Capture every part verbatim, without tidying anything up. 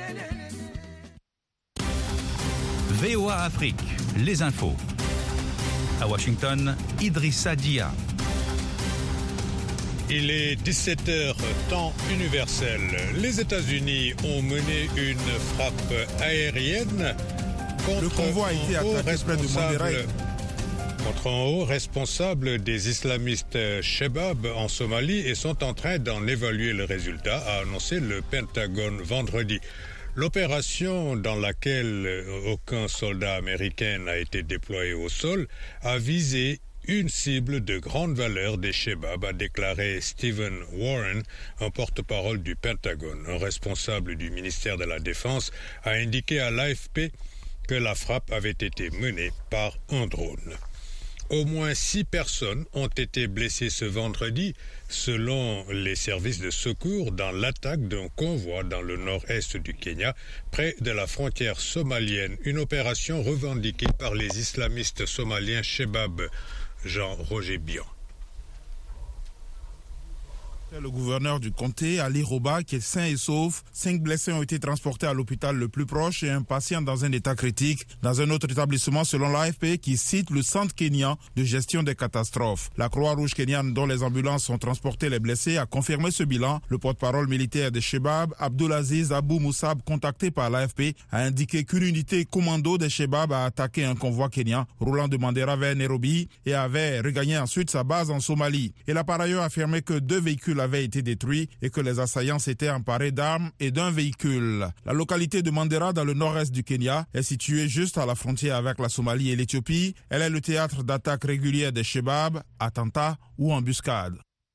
V O A Afrique, les infos. À Washington, Idrissa Dia. Il est dix-sept heures, temps universel. Les États-Unis ont mené une frappe aérienne contre Le convoi a été attaqué près de Mandera. Contre un haut responsable des islamistes Shebab en Somalie et sont en train d'en évaluer le résultat, a annoncé le Pentagone vendredi. L'opération, dans laquelle aucun soldat américain n'a été déployé au sol, a visé une cible de grande valeur des Shebab, a déclaré Stephen Warren, un porte-parole du Pentagone. Un responsable du ministère de la Défense a indiqué à l'A F P que la frappe avait été menée par un drone. Au moins six personnes ont été blessées ce vendredi, selon les services de secours, dans l'attaque d'un convoi dans le nord-est du Kenya, près de la frontière somalienne. Une opération revendiquée par les islamistes somaliens Shebab. Jean-Roger Bian. Le gouverneur du comté, Ali Roba, qui est sain et sauf. Cinq blessés ont été transportés à l'hôpital le plus proche et un patient dans un état critique dans un autre établissement selon l'A F P qui cite le Centre kenyan de gestion des catastrophes. La Croix-Rouge kenyane dont les ambulances ont transporté les blessés a confirmé ce bilan. Le porte-parole militaire des Shebab, Abdulaziz Abou Moussab, contacté par l'A F P, a indiqué qu'une unité commando des Shebab a attaqué un convoi kenyan roulant de Mandera vers Nairobi et avait regagné ensuite sa base en Somalie. Il a par ailleurs affirmé que deux véhicules avait été détruit et que les assaillants s'étaient emparés d'armes et d'un véhicule. La localité de Mandera dans le nord-est du Kenya est située juste à la frontière avec la Somalie et l'Éthiopie. Elle est le théâtre d'attaques régulières des Shebab, attentats ou embuscades.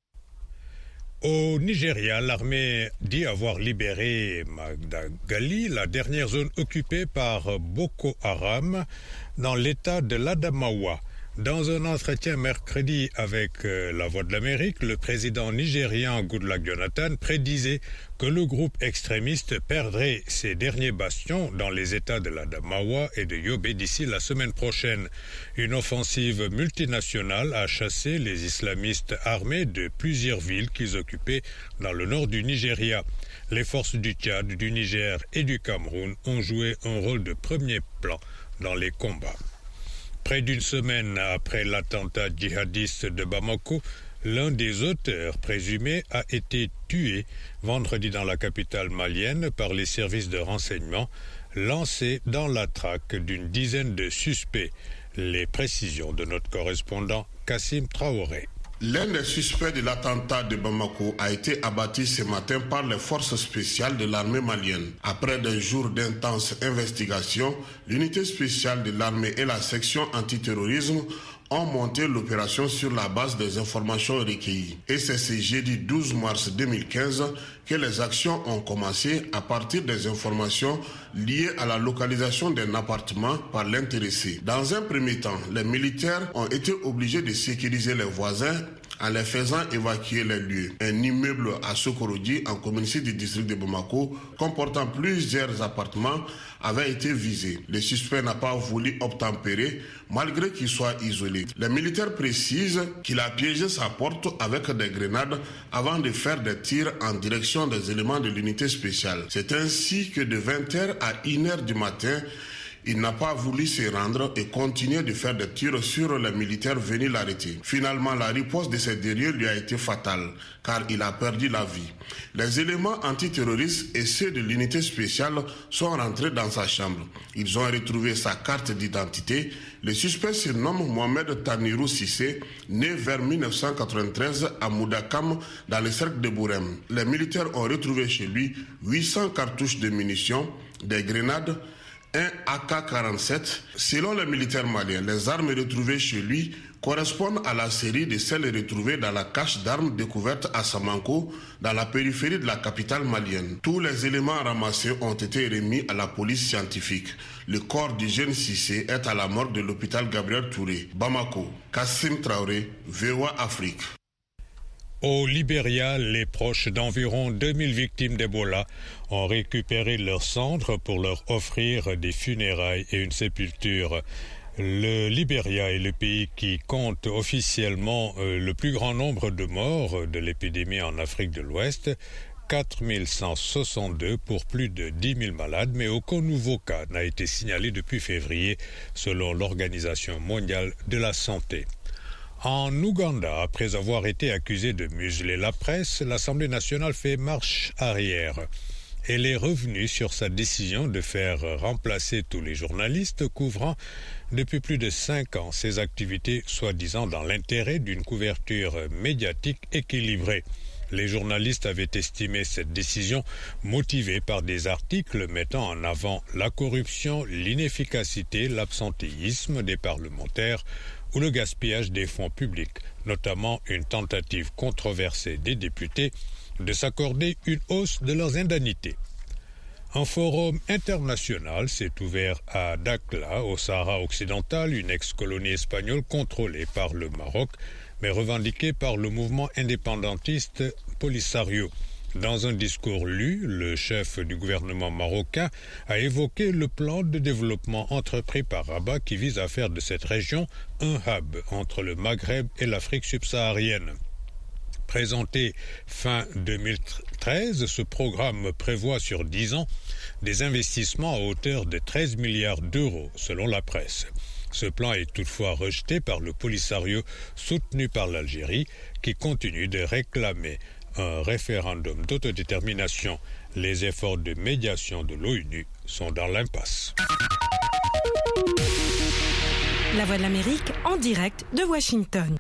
Au Nigeria, l'armée dit avoir libéré Madagali, la dernière zone occupée par Boko Haram dans l'état de l'Adamawa. Dans un entretien mercredi avec euh, La Voix de l'Amérique, le président nigérian Goodluck Jonathan prédisait que le groupe extrémiste perdrait ses derniers bastions dans les États de l'Adamawa et de Yobe d'ici la semaine prochaine. Une offensive multinationale a chassé les islamistes armés de plusieurs villes qu'ils occupaient dans le nord du Nigeria. Les forces du Tchad, du Niger et du Cameroun ont joué un rôle de premier plan dans les combats. Près d'une semaine après l'attentat djihadiste de Bamako, l'un des auteurs présumés a été tué vendredi dans la capitale malienne par les services de renseignement lancés dans la traque d'une dizaine de suspects. Les précisions de notre correspondant Kassim Traoré. L'un des suspects de l'attentat de Bamako a été abattu ce matin par les forces spéciales de l'armée malienne. Après des jours d'intenses investigations, l'unité spéciale de l'armée et la section antiterrorisme ont monté l'opération sur la base des informations recueillies. Et c'est ce jeudi douze mars deux mille quinze que les actions ont commencé à partir des informations liées à la localisation d'un appartement par l'intéressé. Dans un premier temps, les militaires ont été obligés de sécuriser les voisins en les faisant évacuer les lieux. Un immeuble à Sokorodi, en communauté du district de Bamako, comportant plusieurs appartements, avait été visé. Le suspect n'a pas voulu obtempérer, malgré qu'il soit isolé. Les militaires précisent qu'il a piégé sa porte avec des grenades avant de faire des tirs en direction des éléments de l'unité spéciale. C'est ainsi que de vingt heures à une heure du matin, il n'a pas voulu se rendre et continuer de faire des tirs sur les militaires venus l'arrêter. Finalement, la riposte de ces derniers lui a été fatale, car il a perdu la vie. Les éléments antiterroristes et ceux de l'unité spéciale sont rentrés dans sa chambre. Ils ont retrouvé sa carte d'identité. Le suspect se nomme Mohamed Tanirou Sissé, né vers mille neuf cent quatre-vingt-treize à Moudakam, dans le cercle de Bourem. Les militaires ont retrouvé chez lui huit cents cartouches de munitions, des grenades, un A K quarante-sept. Selon les militaires maliens, les armes retrouvées chez lui correspondent à la série de celles retrouvées dans la cache d'armes découverte à Samanko, dans la périphérie de la capitale malienne. Tous les éléments ramassés ont été remis à la police scientifique. Le corps du jeune Cissé est à la morgue de l'hôpital Gabriel Touré. Bamako, Kassim Traoré, V O A Afrique. Au Libéria, les proches d'environ deux mille victimes d'Ebola ont récupéré leurs cendres pour leur offrir des funérailles et une sépulture. Le Libéria est le pays qui compte officiellement le plus grand nombre de morts de l'épidémie en Afrique de l'Ouest. quatre mille cent soixante-deux pour plus de dix mille malades, mais aucun nouveau cas n'a été signalé depuis février, selon l'Organisation mondiale de la santé. En Ouganda, après avoir été accusé de museler la presse, l'Assemblée nationale fait marche arrière. Elle est revenue sur sa décision de faire remplacer tous les journalistes couvrant depuis plus de cinq ans ces activités, soi-disant dans l'intérêt d'une couverture médiatique équilibrée. Les journalistes avaient estimé cette décision motivée par des articles mettant en avant la corruption, l'inefficacité, l'absentéisme des parlementaires ou le gaspillage des fonds publics, notamment une tentative controversée des députés de s'accorder une hausse de leurs indemnités. Un forum international s'est ouvert à Dakhla, au Sahara occidental, une ex-colonie espagnole contrôlée par le Maroc, mais revendiquée par le mouvement indépendantiste Polisario. Dans un discours lu, le chef du gouvernement marocain a évoqué le plan de développement entrepris par Rabat qui vise à faire de cette région un hub entre le Maghreb et l'Afrique subsaharienne. Présenté fin deux mille treize, ce programme prévoit sur dix ans des investissements à hauteur de treize milliards d'euros, selon la presse. Ce plan est toutefois rejeté par le Polisario, soutenu par l'Algérie, qui continue de réclamer un référendum d'autodétermination. Les efforts de médiation de l'ONU sont dans l'impasse. La Voix de l'Amérique en direct de Washington.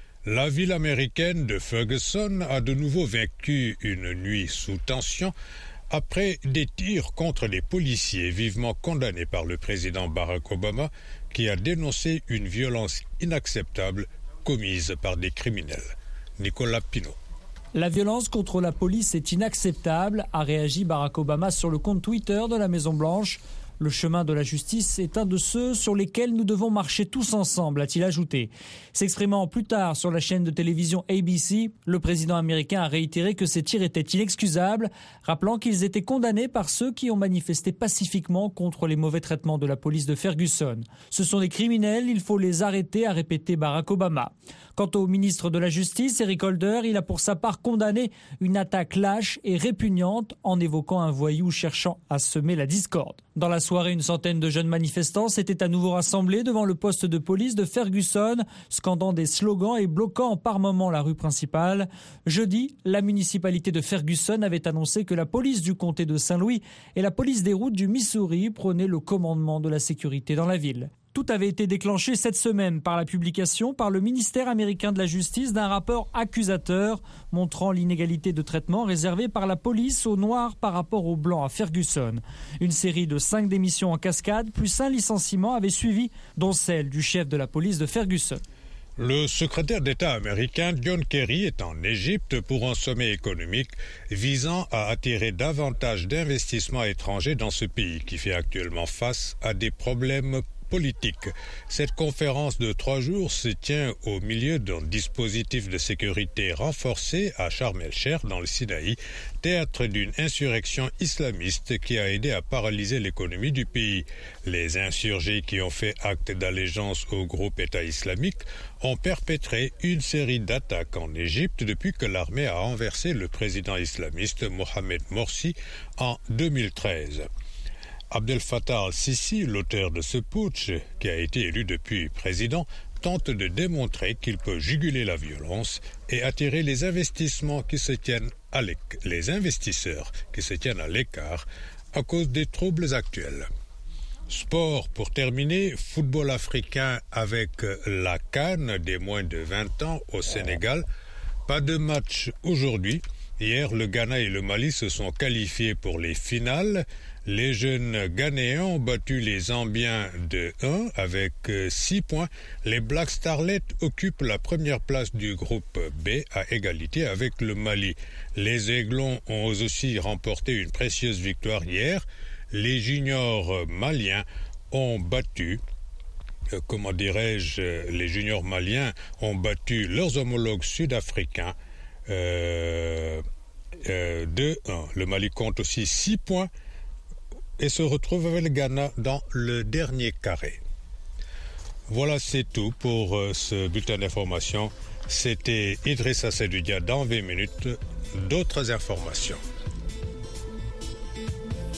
La ville américaine de Ferguson a de nouveau vécu une nuit sous tension après des tirs contre des policiers vivement condamnés par le président Barack Obama, qui a dénoncé une violence inacceptable commise par des criminels. Nicolas Pinault. La violence contre la police est inacceptable, a réagi Barack Obama sur le compte Twitter de la Maison-Blanche. Le chemin de la justice est un de ceux sur lesquels nous devons marcher tous ensemble, a-t-il ajouté. S'exprimant plus tard sur la chaîne de télévision A B C, le président américain a réitéré que ces tirs étaient inexcusables, rappelant qu'ils étaient condamnés par ceux qui ont manifesté pacifiquement contre les mauvais traitements de la police de Ferguson. Ce sont des criminels, il faut les arrêter, a répété Barack Obama. Quant au ministre de la Justice, Eric Holder, il a pour sa part condamné une attaque lâche et répugnante en évoquant un voyou cherchant à semer la discorde. Dans la soirée, une centaine de jeunes manifestants s'étaient à nouveau rassemblés devant le poste de police de Ferguson, scandant des slogans et bloquant par moments la rue principale. Jeudi, la municipalité de Ferguson avait annoncé que la police du comté de Saint-Louis et la police des routes du Missouri prenaient le commandement de la sécurité dans la ville. Tout avait été déclenché cette semaine par la publication par le ministère américain de la Justice d'un rapport accusateur montrant l'inégalité de traitement réservée par la police aux Noirs par rapport aux Blancs à Ferguson. Une série de cinq démissions en cascade plus un licenciement avait suivi, dont celle du chef de la police de Ferguson. Le secrétaire d'État américain John Kerry est en Égypte pour un sommet économique visant à attirer davantage d'investissements étrangers dans ce pays qui fait actuellement face à des problèmes politique. Cette conférence de trois jours se tient au milieu d'un dispositif de sécurité renforcé à Sharm el-Sheikh dans le Sinaï, théâtre d'une insurrection islamiste qui a aidé à paralyser l'économie du pays. Les insurgés qui ont fait acte d'allégeance au groupe État islamique ont perpétré une série d'attaques en Égypte depuis que l'armée a renversé le président islamiste Mohamed Morsi en deux mille treize. Abdel Fattah al-Sisi, l'auteur de ce putsch, qui a été élu depuis président, tente de démontrer qu'il peut juguler la violence et attirer les investissements qui se tiennent à l'éc- les investisseurs qui se tiennent à l'écart à cause des troubles actuels. Sport pour terminer, football africain avec la CAN des moins de vingt ans au Sénégal. Pas de match aujourd'hui. Hier, le Ghana et le Mali se sont qualifiés pour les finales. Les jeunes Ghanéens ont battu les Zambiens de un avec six points. Les Black Starlets occupent la première place du groupe B à égalité avec le Mali. Les Aiglons ont aussi remporté une précieuse victoire hier. Les juniors maliens ont battu, euh, comment dirais-je, les juniors maliens ont battu leurs homologues sud-africains euh, euh, de un. Le Mali compte aussi six points et se retrouve avec le Ghana dans le dernier carré. Voilà, c'est tout pour euh, ce bulletin d'information. C'était Idrissa Seydoudia dans vingt minutes. D'autres informations.